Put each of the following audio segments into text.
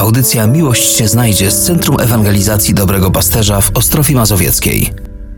Audycja Miłość się znajdzie z Centrum Ewangelizacji Dobrego Pasterza w Ostrowie Mazowieckiej.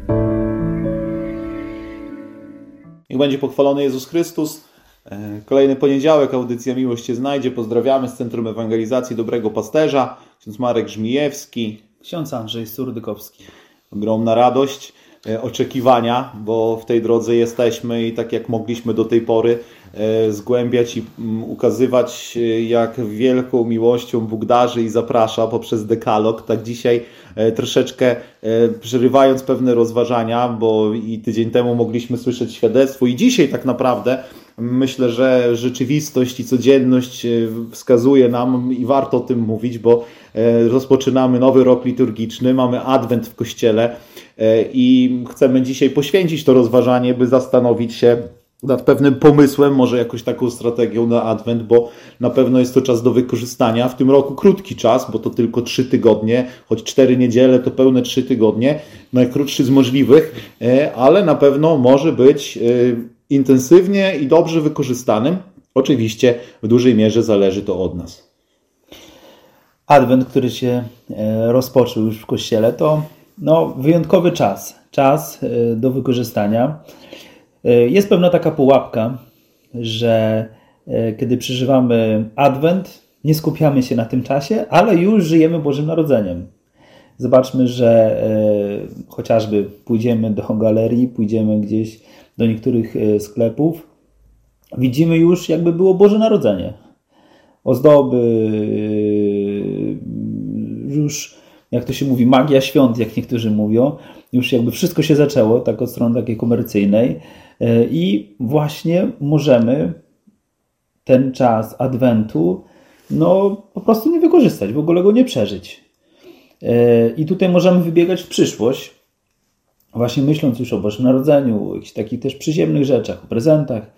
Niech będzie pochwalony Jezus Chrystus. Kolejny poniedziałek, audycja Miłość się znajdzie. Pozdrawiamy z Centrum Ewangelizacji Dobrego Pasterza. Ksiądz Marek Żmijewski. Ksiądz Andrzej Surdykowski. Ogromna radość, oczekiwania, bo w tej drodze jesteśmy i tak jak mogliśmy do tej pory zgłębiać i ukazywać, jak wielką miłością Bóg darzy i zaprasza poprzez dekalog, tak dzisiaj troszeczkę przerywając pewne rozważania, bo i tydzień temu mogliśmy słyszeć świadectwo i dzisiaj tak naprawdę myślę, że rzeczywistość i codzienność wskazuje nam i warto o tym mówić, bo rozpoczynamy nowy rok liturgiczny, mamy Adwent w Kościele i chcemy dzisiaj poświęcić to rozważanie, by zastanowić się nad pewnym pomysłem, może jakąś taką strategią na Adwent, bo na pewno jest to czas do wykorzystania. W tym roku krótki czas, bo to tylko 3 tygodnie, choć 4 niedziele to pełne 3 tygodnie, najkrótszy z możliwych, ale na pewno może być intensywnie i dobrze wykorzystanym. Oczywiście w dużej mierze zależy to od nas. Adwent, który się rozpoczął już w Kościele, to wyjątkowy czas do wykorzystania. Jest pewna taka pułapka, że kiedy przeżywamy Adwent, nie skupiamy się na tym czasie, ale już żyjemy Bożym Narodzeniem. Zobaczmy, że chociażby pójdziemy do galerii, pójdziemy gdzieś do niektórych sklepów, widzimy już jakby było Boże Narodzenie. Ozdoby, już jak to się mówi, magia świąt, jak niektórzy mówią, już jakby wszystko się zaczęło, tak od strony takiej komercyjnej i właśnie możemy ten czas Adwentu po prostu nie wykorzystać, w ogóle go nie przeżyć. I tutaj możemy wybiegać w przyszłość, właśnie myśląc już o Bożym Narodzeniu, o jakichś takich też przyziemnych rzeczach, o prezentach.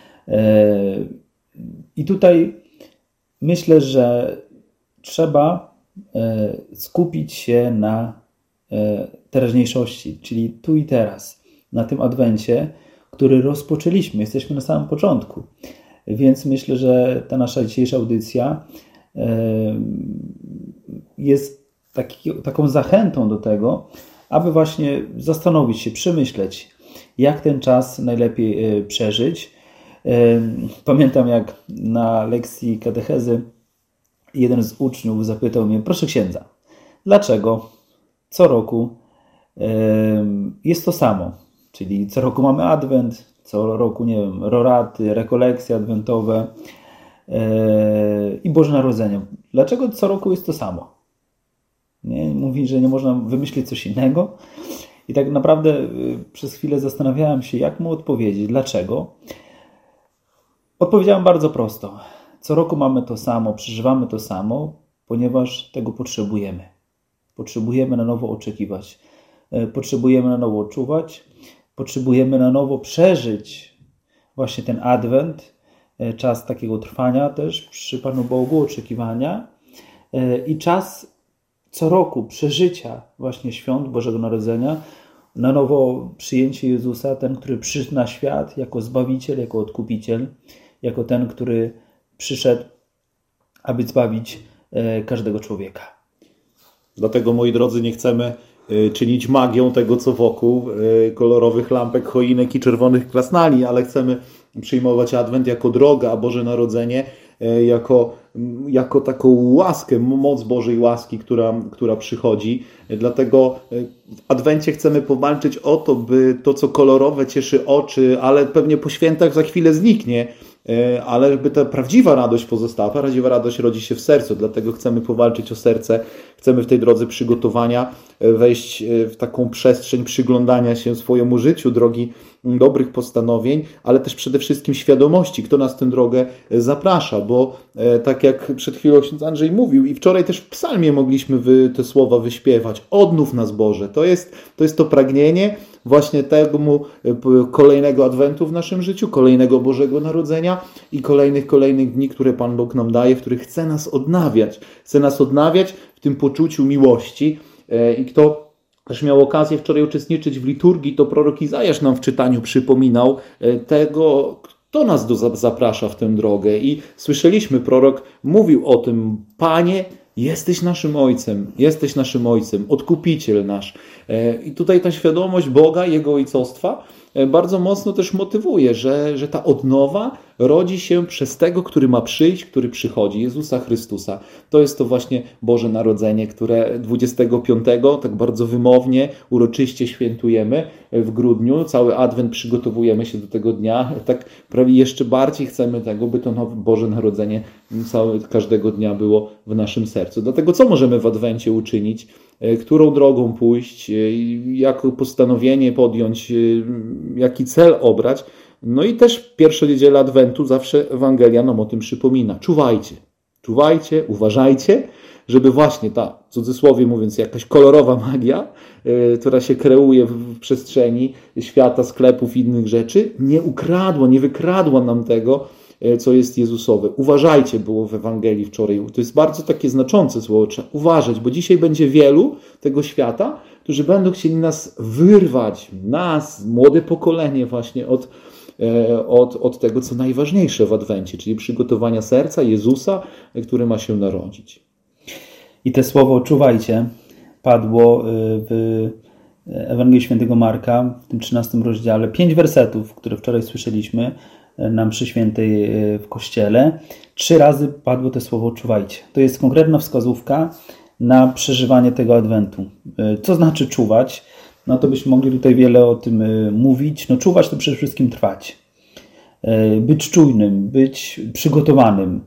I tutaj myślę, że trzeba skupić się na teraźniejszości, czyli tu i teraz, na tym Adwencie, który rozpoczęliśmy. Jesteśmy na samym początku. Więc myślę, że ta nasza dzisiejsza audycja jest taką zachętą do tego, aby właśnie zastanowić się, przemyśleć, jak ten czas najlepiej przeżyć. Pamiętam, jak na lekcji katechezy jeden z uczniów zapytał mnie: proszę księdza, dlaczego co roku jest to samo? Czyli co roku mamy Adwent, co roku, nie wiem, roraty, rekolekcje adwentowe i Boże Narodzenie. Dlaczego co roku jest to samo? Nie? Mówi, że nie można wymyślić coś innego. I tak naprawdę przez chwilę zastanawiałem się, jak mu odpowiedzieć, dlaczego. Odpowiedziałem bardzo prosto. Co roku mamy to samo, przeżywamy to samo, ponieważ tego potrzebujemy. Potrzebujemy na nowo oczekiwać. Potrzebujemy na nowo czuwać. Potrzebujemy na nowo przeżyć właśnie ten Adwent, czas takiego trwania też przy Panu Bogu, oczekiwania i czas co roku przeżycia właśnie świąt Bożego Narodzenia, na nowo przyjęcie Jezusa, ten, który przyszedł na świat jako Zbawiciel, jako Odkupiciel, jako ten, który przyszedł, aby zbawić każdego człowieka. Dlatego, moi drodzy, nie chcemy czynić magią tego, co wokół, kolorowych lampek, choinek i czerwonych krasnali, ale chcemy przyjmować Adwent jako drogę, a Boże Narodzenie jako taką łaskę, moc Bożej łaski, która przychodzi. Dlatego w Adwencie chcemy powalczyć o to, by to, co kolorowe, cieszy oczy, ale pewnie po świętach za chwilę zniknie, ale by ta prawdziwa radość pozostała. Prawdziwa radość rodzi się w sercu, dlatego chcemy powalczyć o serce, chcemy w tej drodze przygotowania wejść w taką przestrzeń przyglądania się swojemu życiu, drogi dobrych postanowień, ale też przede wszystkim świadomości, kto nas tę drogę zaprasza, bo tak jak przed chwilą ksiądz Andrzej mówił i wczoraj też w psalmie mogliśmy te słowa wyśpiewać: odnów nas Boże. To jest to pragnienie właśnie tego kolejnego Adwentu w naszym życiu, kolejnego Bożego Narodzenia i kolejnych dni, które Pan Bóg nam daje, w których chce nas odnawiać. Chce nas odnawiać w tym poczuciu miłości. I kto też miał okazję wczoraj uczestniczyć w liturgii, to prorok Izajasz nam w czytaniu przypominał tego, kto nas zaprasza w tę drogę. I słyszeliśmy, prorok mówił o tym: Panie, Jesteś naszym Ojcem, Odkupiciel nasz. I tutaj ta świadomość Boga, Jego ojcostwa bardzo mocno też motywuje, że ta odnowa rodzi się przez tego, który ma przyjść, który przychodzi, Jezusa Chrystusa. To jest to właśnie Boże Narodzenie, które 25 tak bardzo wymownie, uroczyście świętujemy w grudniu. Cały Adwent przygotowujemy się do tego dnia. Tak prawie jeszcze bardziej chcemy tego, by to nowe Boże Narodzenie każdego dnia było w naszym sercu. Dlatego co możemy w Adwencie uczynić? Którą drogą pójść? Jakie postanowienie podjąć? Jaki cel obrać? No i też pierwsza niedziela Adwentu zawsze Ewangelia nam o tym przypomina. Czuwajcie, uważajcie, żeby właśnie ta, w cudzysłowie mówiąc, jakaś kolorowa magia, która się kreuje w przestrzeni świata, sklepów i innych rzeczy, nie wykradła nam tego, co jest Jezusowe. Uważajcie było w Ewangelii wczoraj. To jest bardzo takie znaczące słowo. Trzeba uważać, bo dzisiaj będzie wielu tego świata, którzy będą chcieli nas wyrwać, młode pokolenie właśnie od tego, co najważniejsze w Adwencie, czyli przygotowania serca Jezusa, który ma się narodzić. I to słowo czuwajcie padło w Ewangelii Świętego Marka, w tym 13 rozdziale. 5 wersetów, które wczoraj słyszeliśmy na mszy świętej w kościele. 3 razy padło to słowo czuwajcie. To jest konkretna wskazówka na przeżywanie tego Adwentu. Co znaczy czuwać? No to byśmy mogli tutaj wiele o tym mówić. No czuwać to przede wszystkim trwać. Być czujnym, być przygotowanym.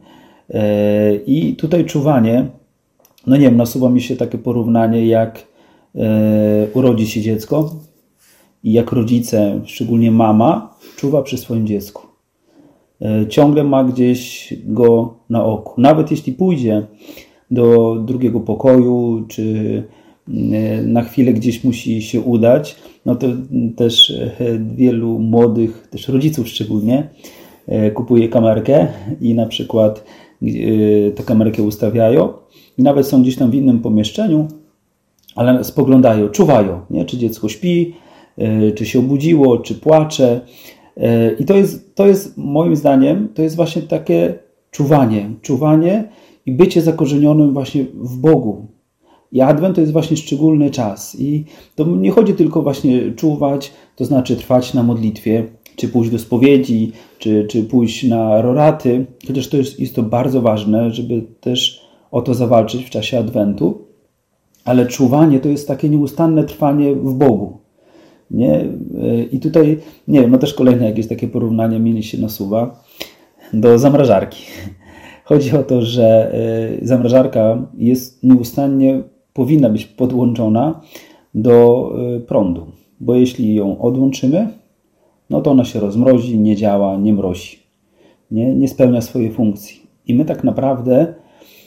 I tutaj czuwanie, no nie wiem, nasuwa mi się takie porównanie, jak urodzi się dziecko i jak rodzice, szczególnie mama, czuwa przy swoim dziecku. Ciągle ma gdzieś go na oku. Nawet jeśli pójdzie do drugiego pokoju, czy na chwilę gdzieś musi się udać, no to też wielu młodych, też rodziców szczególnie, kupuje kamerkę i na przykład tę kamerkę ustawiają i nawet są gdzieś tam w innym pomieszczeniu, ale spoglądają, czuwają, nie? Czy dziecko śpi, czy się obudziło, czy płacze. I to jest moim zdaniem, to jest właśnie takie czuwanie i bycie zakorzenionym właśnie w Bogu. I Adwent to jest właśnie szczególny czas. I to nie chodzi tylko właśnie czuwać, to znaczy trwać na modlitwie, czy pójść do spowiedzi, czy pójść na roraty, chociaż jest to bardzo ważne, żeby też o to zawalczyć w czasie Adwentu. Ale czuwanie to jest takie nieustanne trwanie w Bogu. Nie? I tutaj, nie wiem, no też kolejne jakieś takie porównanie mi się nasuwa do zamrażarki. Chodzi o to, że zamrażarka jest nieustannie, powinna być podłączona do prądu, bo jeśli ją odłączymy, no to ona się rozmrozi, nie działa, nie mrozi, nie spełnia swojej funkcji. I my tak naprawdę,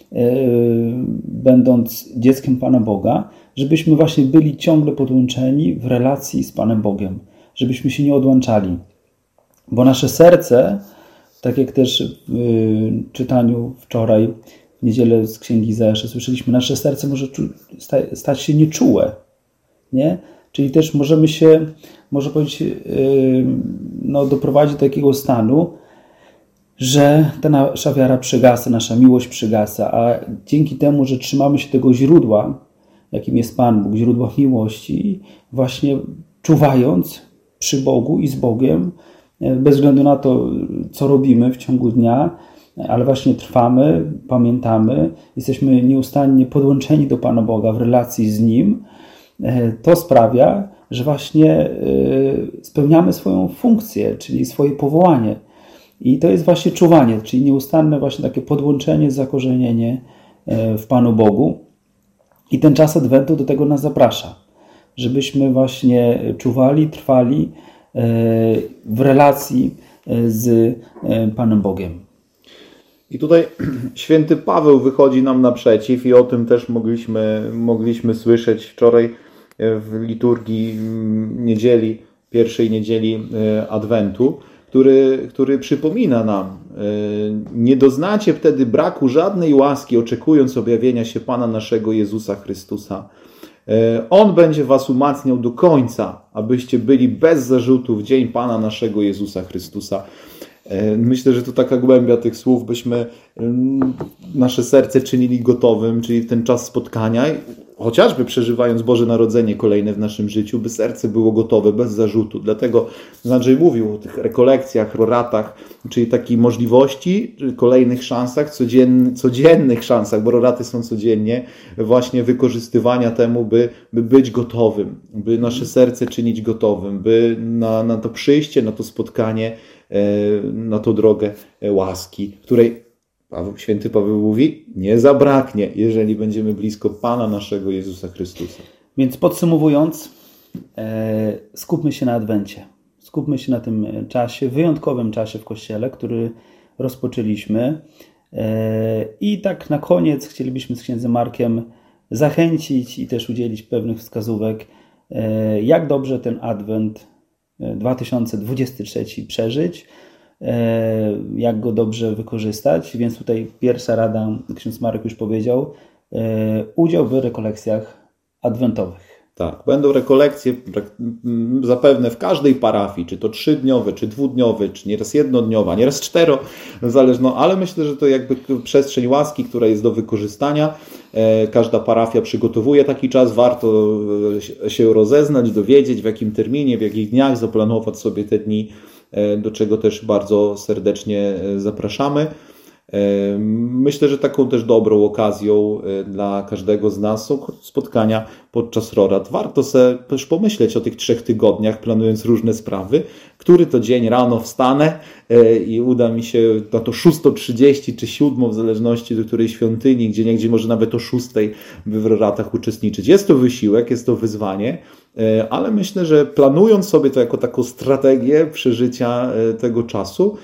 będąc dzieckiem Pana Boga, żebyśmy właśnie byli ciągle podłączeni w relacji z Panem Bogiem, żebyśmy się nie odłączali. Bo nasze serce, tak jak też w czytaniu wczoraj, w niedzielę z Księgi Izajasza słyszeliśmy, nasze serce może stać się nieczułe. Nie? Czyli też możemy się, można powiedzieć, doprowadzić do takiego stanu, że ta nasza wiara przygasa, nasza miłość przygasa, a dzięki temu, że trzymamy się tego źródła, jakim jest Pan Bóg, źródła miłości, właśnie czuwając przy Bogu i z Bogiem, bez względu na to, co robimy w ciągu dnia, ale właśnie trwamy, pamiętamy, jesteśmy nieustannie podłączeni do Pana Boga w relacji z Nim, to sprawia, że właśnie spełniamy swoją funkcję, czyli swoje powołanie. I to jest właśnie czuwanie, czyli nieustanne właśnie takie podłączenie, zakorzenienie w Panu Bogu. I ten czas Adwentu do tego nas zaprasza, żebyśmy właśnie czuwali, trwali w relacji z Panem Bogiem. I tutaj święty Paweł wychodzi nam naprzeciw i o tym też mogliśmy słyszeć wczoraj w liturgii niedzieli, pierwszej niedzieli Adwentu, który przypomina nam, nie doznacie wtedy braku żadnej łaski, oczekując objawienia się Pana naszego Jezusa Chrystusa. On będzie was umacniał do końca, abyście byli bez zarzutu w dzień Pana naszego Jezusa Chrystusa. Myślę, że to taka głębia tych słów, byśmy nasze serce czynili gotowym, czyli ten czas spotkania, chociażby przeżywając Boże Narodzenie kolejne w naszym życiu, by serce było gotowe, bez zarzutu. Dlatego Andrzej mówił o tych rekolekcjach, roratach, czyli takiej możliwości, kolejnych szansach, codziennych szansach, bo roraty są codziennie, właśnie wykorzystywania temu, by być gotowym, by nasze serce czynić gotowym, by na to przyjście, na to spotkanie, na tą drogę łaski, której święty Paweł mówi, nie zabraknie, jeżeli będziemy blisko Pana naszego Jezusa Chrystusa. Więc podsumowując, skupmy się na Adwencie. Skupmy się na tym czasie, wyjątkowym czasie w Kościele, który rozpoczęliśmy. I tak na koniec chcielibyśmy z księdzem Markiem zachęcić i też udzielić pewnych wskazówek, jak dobrze ten Adwent 2023 przeżyć, jak go dobrze wykorzystać. Więc tutaj pierwsza rada, ksiądz Marek już powiedział, udział w rekolekcjach adwentowych. Tak, będą rekolekcje zapewne w każdej parafii, czy to 3-dniowe, czy 2-dniowe, czy nieraz 1-dniowa, nieraz 4, zależno, ale myślę, że to jakby przestrzeń łaski, która jest do wykorzystania. Każda parafia przygotowuje taki czas, warto się rozeznać, dowiedzieć w jakim terminie, w jakich dniach, zaplanować sobie te dni, do czego też bardzo serdecznie zapraszamy. Myślę, że taką też dobrą okazją dla każdego z nas są spotkania podczas rorat. Warto sobie też pomyśleć o tych 3 tygodniach, planując różne sprawy, który to dzień rano wstanę i uda mi się na to 6:30 czy 7, w zależności do której świątyni, gdzie może nawet o 6 w roratach uczestniczyć. Jest to wysiłek, jest to wyzwanie, ale myślę, że planując sobie to jako taką strategię przeżycia tego czasu,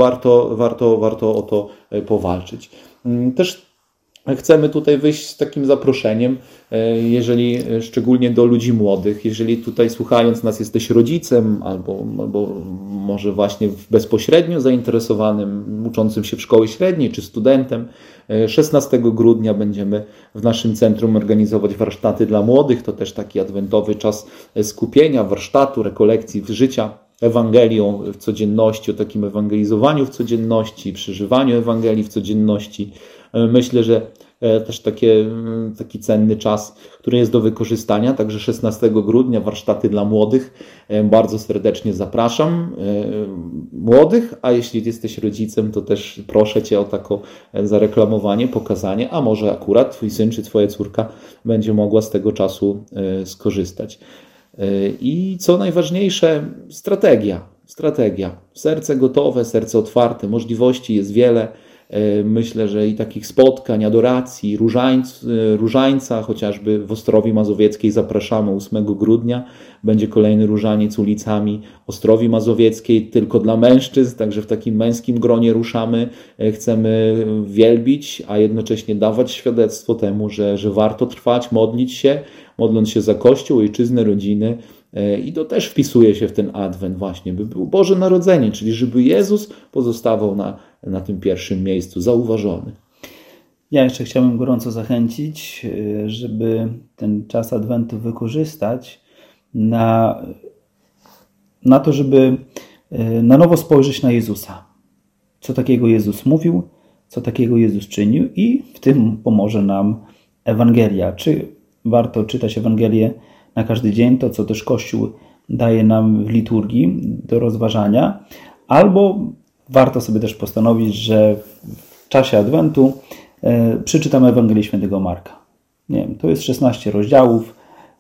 warto o to powalczyć. Też chcemy tutaj wyjść z takim zaproszeniem, jeżeli szczególnie do ludzi młodych, jeżeli tutaj słuchając nas jesteś rodzicem albo może właśnie bezpośrednio zainteresowanym, uczącym się w szkoły średniej czy studentem, 16 grudnia będziemy w naszym centrum organizować warsztaty dla młodych. To też taki adwentowy czas skupienia, warsztatu, rekolekcji życia Ewangelią w codzienności, o takim ewangelizowaniu w codzienności, przeżywaniu Ewangelii w codzienności. Myślę, że też taki cenny czas, który jest do wykorzystania. Także 16 grudnia warsztaty dla młodych. Bardzo serdecznie zapraszam młodych, a jeśli jesteś rodzicem, to też proszę Cię o takie zareklamowanie, pokazanie, a może akurat Twój syn czy Twoja córka będzie mogła z tego czasu skorzystać. I co najważniejsze, strategia. Serce gotowe, serce otwarte, możliwości jest wiele. Myślę, że i takich spotkań, adoracji, różańca, chociażby w Ostrowi Mazowieckiej zapraszamy 8 grudnia. Będzie kolejny różaniec ulicami Ostrowi Mazowieckiej, tylko dla mężczyzn, także w takim męskim gronie ruszamy. Chcemy wielbić, a jednocześnie dawać świadectwo temu, że warto trwać, modląc się za Kościół, ojczyznę, rodziny. I to też wpisuje się w ten Adwent właśnie, by było Boże Narodzenie, czyli żeby Jezus pozostawał na tym pierwszym miejscu, zauważony. Ja jeszcze chciałbym gorąco zachęcić, żeby ten czas Adwentu wykorzystać na to, żeby na nowo spojrzeć na Jezusa. Co takiego Jezus mówił, co takiego Jezus czynił i w tym pomoże nam Ewangelia. Czy warto czytać Ewangelię na każdy dzień, to co też Kościół daje nam w liturgii do rozważania, albo warto sobie też postanowić, że w czasie Adwentu przeczytamy Ewangelię Świętego Marka. Nie wiem, to jest 16 rozdziałów,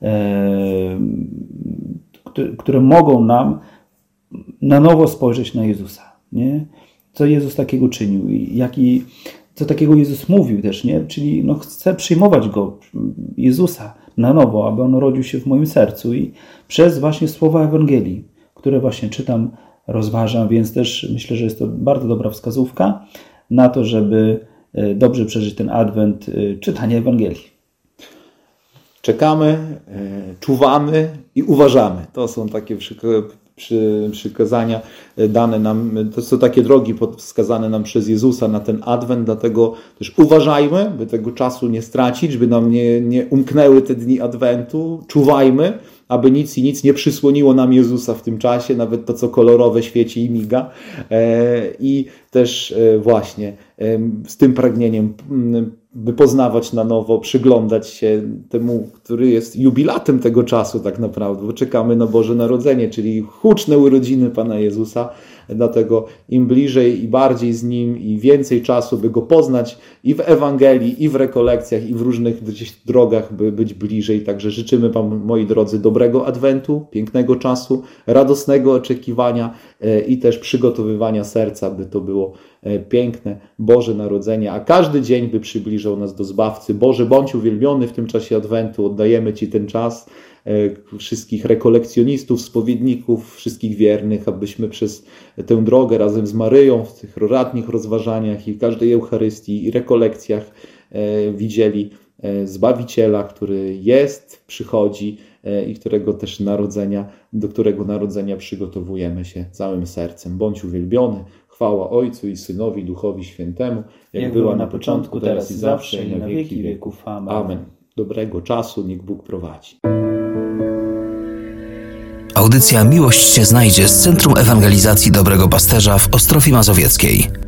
które mogą nam na nowo spojrzeć na Jezusa. Nie? Co Jezus takiego czynił i co takiego Jezus mówił też, nie? Czyli chcę przyjmować Go, Jezusa, na nowo, aby On rodził się w moim sercu i przez właśnie słowa Ewangelii, które właśnie czytam, rozważam, więc też myślę, że jest to bardzo dobra wskazówka na to, żeby dobrze przeżyć ten Adwent, czytanie Ewangelii. Czekamy, czuwamy i uważamy. To są takie przykazania dane nam, to są takie drogi wskazane nam przez Jezusa na ten Adwent, dlatego też uważajmy, by tego czasu nie stracić, by nam nie umknęły te dni Adwentu, czuwajmy, aby nic i nic nie przysłoniło nam Jezusa w tym czasie, nawet to, co kolorowe świeci i miga. I też właśnie z tym pragnieniem, by poznawać na nowo, przyglądać się temu, który jest jubilatem tego czasu tak naprawdę, bo czekamy na Boże Narodzenie, czyli huczne urodziny Pana Jezusa. Dlatego im bliżej i bardziej z Nim i więcej czasu, by Go poznać i w Ewangelii, i w rekolekcjach, i w różnych gdzieś drogach, by być bliżej. Także życzymy Wam, moi drodzy, dobrego Adwentu, pięknego czasu, radosnego oczekiwania i też przygotowywania serca, by to było piękne Boże Narodzenie, a każdy dzień by przybliżał nas do Zbawcy. Boże, bądź uwielbiony w tym czasie Adwentu, oddajemy Ci ten czas, wszystkich rekolekcjonistów, spowiedników, wszystkich wiernych, abyśmy przez tę drogę razem z Maryją w tych radnych rozważaniach i w każdej Eucharystii i rekolekcjach widzieli Zbawiciela, który jest, przychodzi i którego też do którego narodzenia przygotowujemy się całym sercem. Bądź uwielbiony. Chwała Ojcu i Synowi, Duchowi Świętemu, jak była na początku, teraz i zawsze, i na wieki wieków. Amen. Dobrego czasu, niech Bóg prowadzi. Audycja Miłość się znajdzie z Centrum Ewangelizacji Dobrego Pasterza w Ostrowie Mazowieckiej.